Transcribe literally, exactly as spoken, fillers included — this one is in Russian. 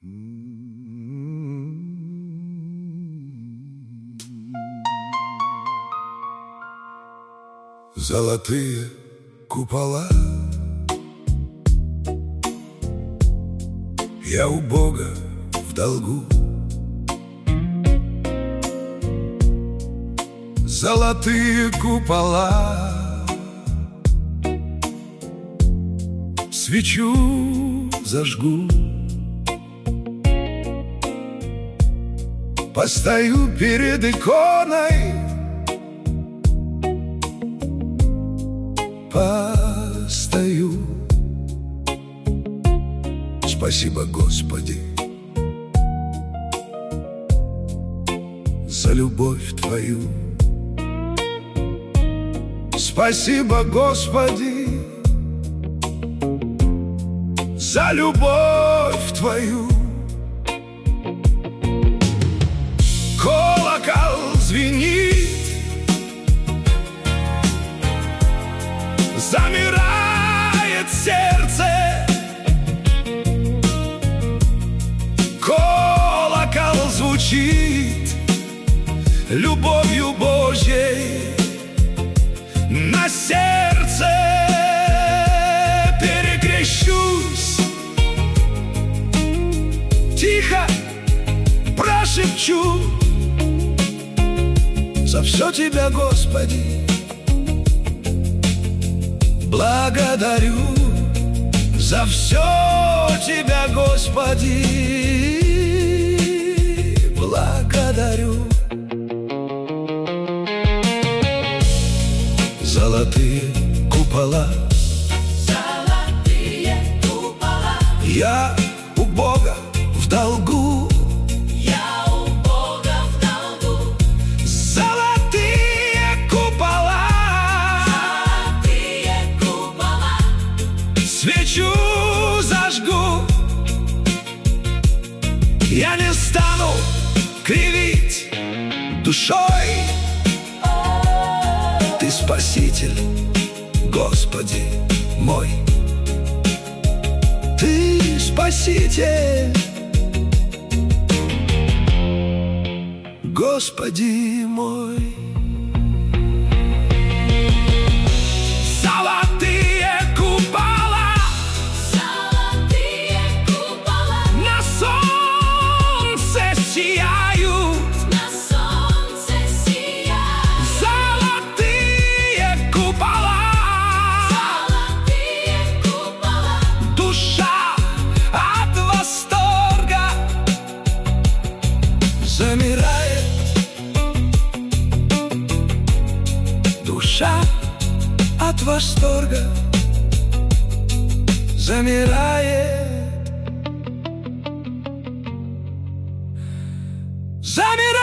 Золотые купола, я у Бога в долгу. Золотые купола, свечу зажгу, постою перед иконой, постою. Спасибо, Господи, за любовь Твою. Спасибо, Господи, за любовь Твою. Колокол звенит, замирает сердце. Колокол звучит любовью Божьей. На сердце перекрещусь, тихо прошепчу: за все Тебя, Господи, благодарю. За все Тебя, Господи, благодарю. Золотые купола, золотые купола, я у Бога в долгу. я у Бога в долгу. Золотые купола, Золотые купола, свечу зажгу. Я не стану кривить душой. Ты Спаситель, Господи мой. Ты Спаситель, Господи мой. Золотые купола, золотые купола, на солнце сияют. на солнце сияют. Золотые купола, Золотые купола, душа от восторга замирает. Душа от восторга замирает. Замирает.